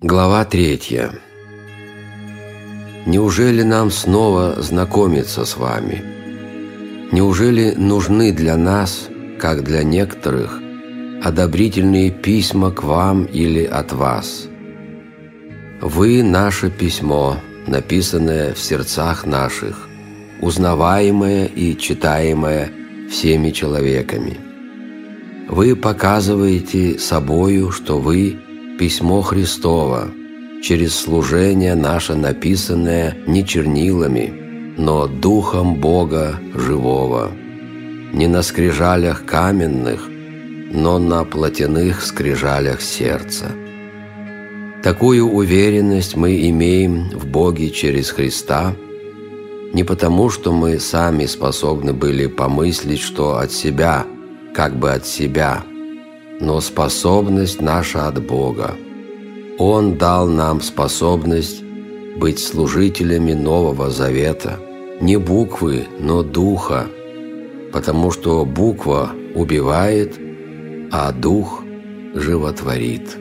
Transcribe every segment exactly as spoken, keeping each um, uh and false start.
Глава третья. Неужели нам снова знакомиться с вами? Неужели нужны для нас, как для некоторых, одобрительные письма к вам или от вас? Вы – наше письмо, написанное в сердцах наших, узнаваемое и читаемое всеми человеками. Вы показываете собою, что вы – письмо Христово, через служение наше написанное не чернилами, но Духом Бога живого, не на скрижалях каменных, но на плотяных скрижалях сердца. Такую уверенность мы имеем в Боге через Христа, не потому, что мы сами способны были помыслить, что от себя, как бы от себя, но способность наша от Бога. Он дал нам способность быть служителями Нового Завета, не буквы, но духа, потому что буква убивает, а дух животворит.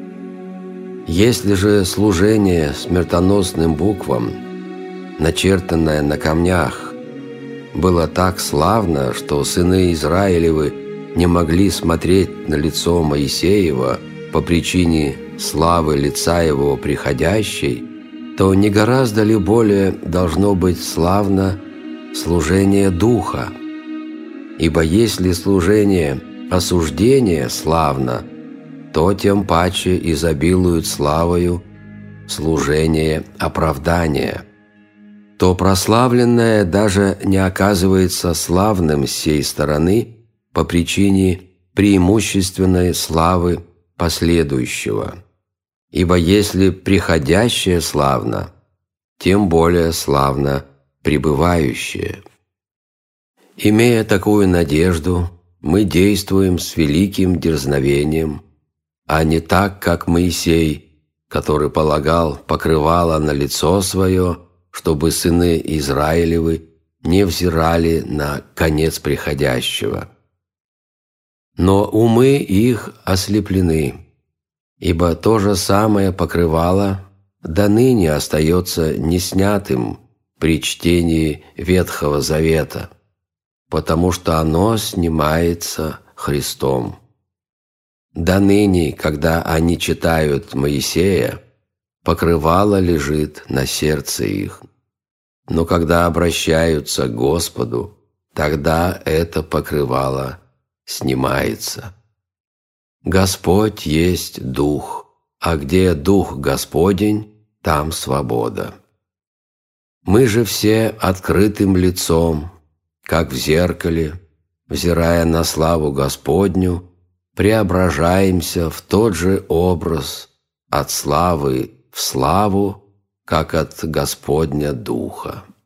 Если же служение смертоносным буквам, начертанное на камнях, было так славно, что сыны Израилевы не могли смотреть на лицо Моисеева по причине славы лица его приходящей, то не гораздо ли более должно быть славно служение Духа? Ибо если служение осуждения славно, то тем паче изобилует славою служение оправдания. То прославленное даже не оказывается славным с сей стороны по причине преимущественной славы последующего. Ибо если приходящее славно, тем более славно пребывающее. Имея такую надежду, мы действуем с великим дерзновением, а не так, как Моисей, который полагал покрывало на лицо свое, чтобы сыны Израилевы не взирали на конец приходящего. Но умы их ослеплены, ибо то же самое покрывало до ныне остается неснятым при чтении Ветхого Завета, потому что оно снимается Христом. До ныне, когда они читают Моисея, покрывало лежит на сердце их. Но когда обращаются к Господу, тогда это покрывало снимается. Господь есть Дух, а где Дух Господень, там свобода. Мы же все открытым лицом, как в зеркале, взирая на славу Господню, преображаемся в тот же образ от славы в славу, как от Господня Духа.